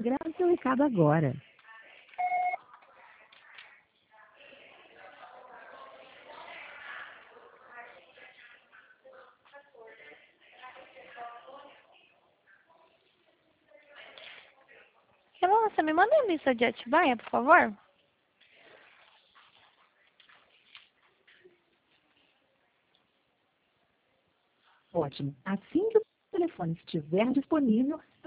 Grave seu recado agora. Hello, você me manda a lista de Atibaia, por favor? Ótimo. Assim que o telefone estiver disponível,